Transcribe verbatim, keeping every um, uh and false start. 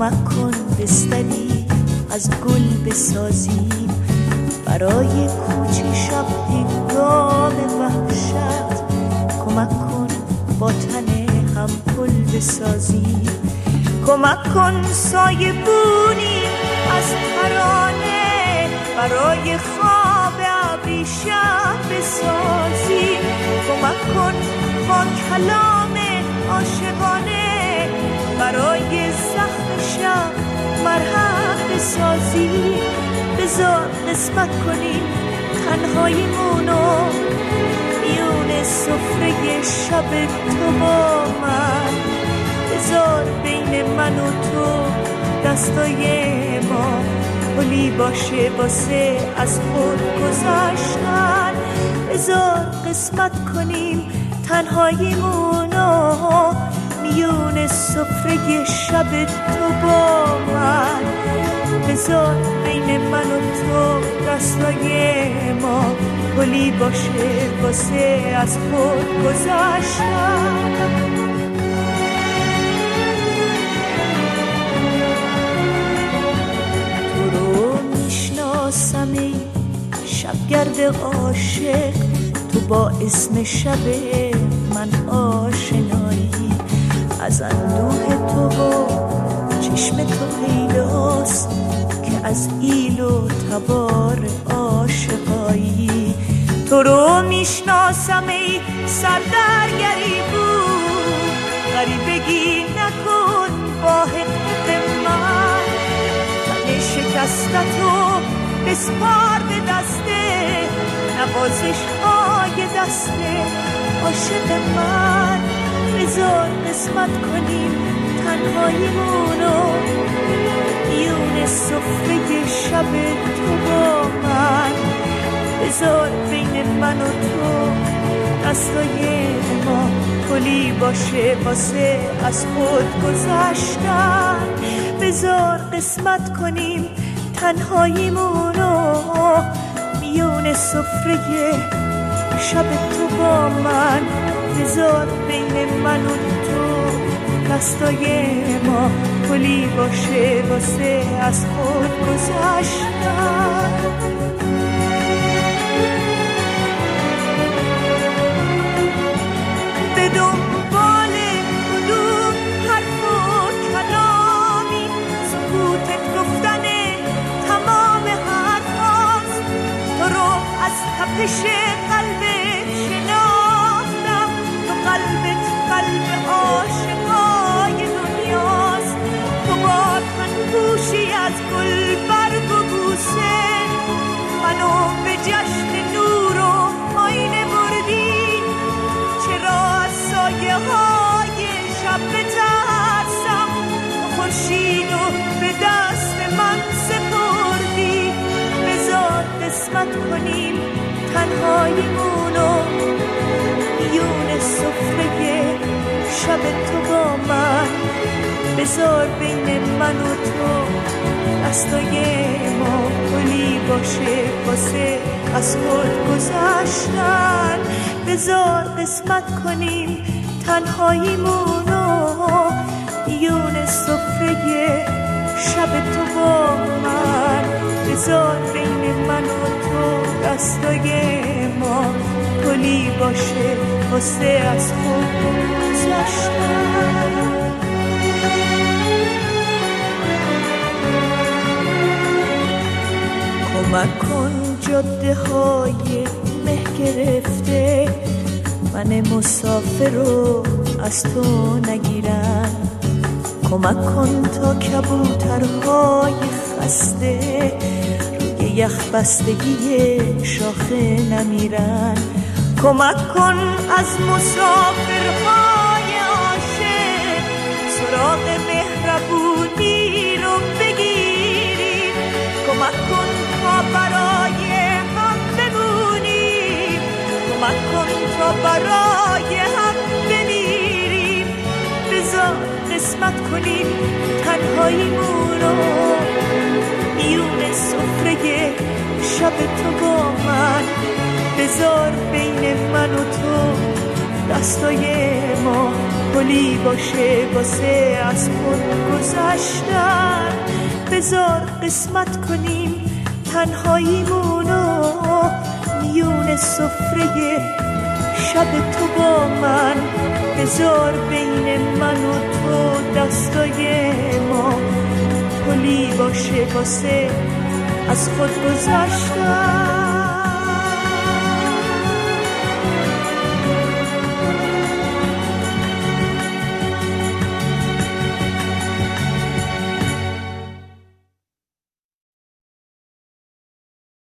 کمک کن بستری از گل بسازیم برای کوچه شب هنگام وحشت. کمک کن با تن هم پل بسازیم، کمک کن سایه بونی از ترانه برای خواب ابریشم بسازیم. کمک کن با کلام عاشقانه برای زخم شب مرهم بسازیم. بذار قسمت کنیم تنهاییمونو میون سفره شب تو با من. بذار بین من و تو دستای ما پلی باشه واسه از خود گذشتن. بذار قسمت کنیم تنهاییمونو میون سفره شب تو با من. بذار بین من و تو دستای ما پلی باشه واسه از خود گذشتن. تو رو میشناسم ای شبگرد عاشق، تو با اسم شب من آشنایی. از اندوه تو و چشم تو پیداست که از ایل و تبار عاشقایی. تو رو میشناسم ای سردرگری بود، غریبگی نکن با حقیق من. من شکستتو بسپار به دسته نوازش های دسته عاشق من. بذار قسمت کنیم تنهاییمونو میون سفره شب تو با من. بذار بین من و تو دستای ما پلی باشه واسه از خود گذشتن. بذار قسمت کنیم تنهاییمونو میون سفره شب تو با من. بذار بین من و تو دستای ما پلی باشه واسه از خود گذشتن. به دنبال کدوم حرف و کلامی سکوتت گفتن تمام حرفاست. تو رو از تپش قلبت شناختم، تو قلبت قلب عاشقای دنیاست. تو با تن گوشی از گل برگ و بوسه منو به جشن نور و آینه بردی. چرا از سایه های شب بترسم، خورشیدو به دست من سپردی. بذار قسمت کنیم تنهاییمونو میون سفره شب تو با من. بذار بین من و تو دستای ما پلی باشه واسه از خود گذشتن. بذار قسمت کنیم تنهاییمونو میون سفره شب تو با من. بذار بین من و تو دستای ما پلی باشه واسه از خود گذشتن. کمک کن جاده های مه گرفته من مسافر رو از تو نگیرن. کمک کن تا کبوترهای خسته روی یخ بستگی شاخه نمیرن. کمک کن از مسافرهای عاشق سراغ مهربونی رو بگیریم. کمک کن تا برای هم بمونیم، کمک کن تا برای هم بمیریم. بذار قسمت کنیم تنهاییمونو میون سفره شب تو با من. بذار بین من و تو دستای ما پلی باشه واسه از خود گذشتن. بذار قسمت کنیم تنهاییمونو، میون سفره شب تو با من، بذار بین من و تو دستای ما پلی باشه واسه از خود گذشتن.